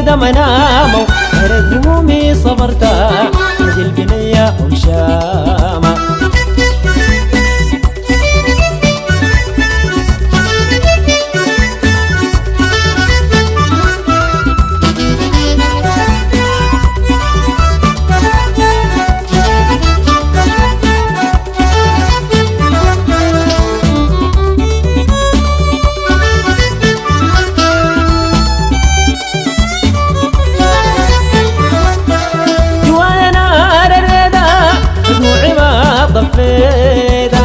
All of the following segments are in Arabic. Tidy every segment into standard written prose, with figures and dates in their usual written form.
فاقدة منامه هرد همومي صبرتها أجل بنية ومشامة طفيتها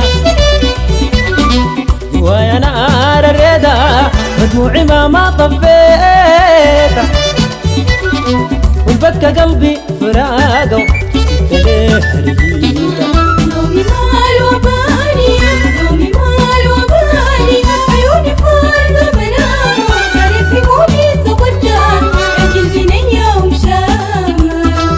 جوايا نار الريدة ودموعي ما طفيتها وانبكى قلبي فراقه اشتقت ليه هرجيتها نومي مال وبالي نومي مال وبالي عيوني فارقة منامة كانت همومي صبرتها أجل بنية ومشامة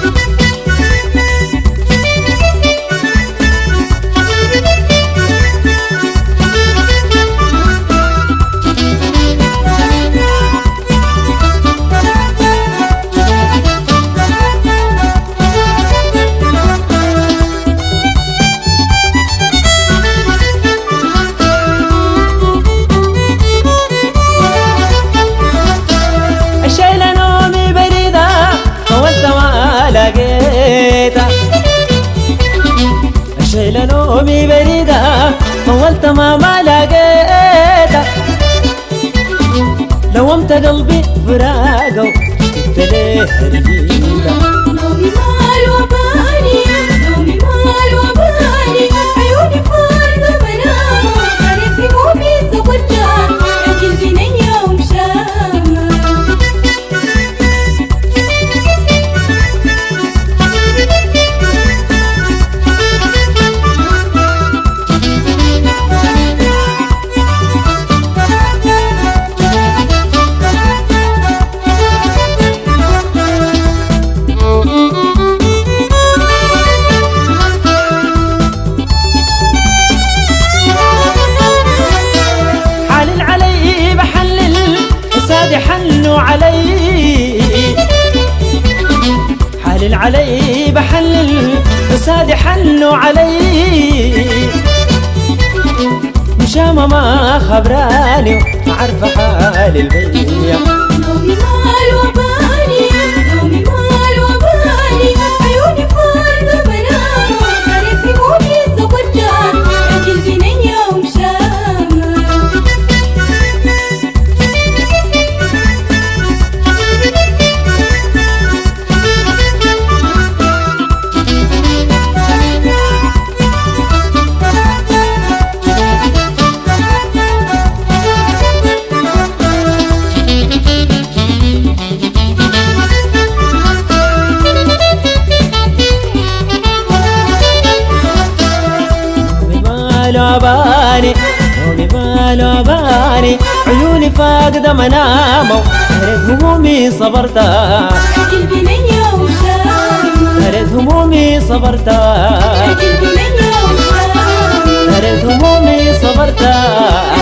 شايلة نومي بريدة طولت ما لقيتها لومت قلبي فراقه اشتقت ليه هرجيتها نومي مال وبالي نومي مال وبالي عيوني فارقة منامة كانت همومي صبرتها أجل بنية ومشامة حنوا علي حالل علي بحلل فسادي حنوا علي مشامة ما خبراني وعارفة حال البيع نومي مال وبالي نومي مال وبالي عيوني فارقة منامة كانت همومي صبرتها أجل بنية ومشامة نومي ماله باني عيوني فاقدة منامه هرد همومي صبرتها أجل بنية ومشامة هرد همومي صبرتها أجل بنية ومشامة هرد همومي صبرتها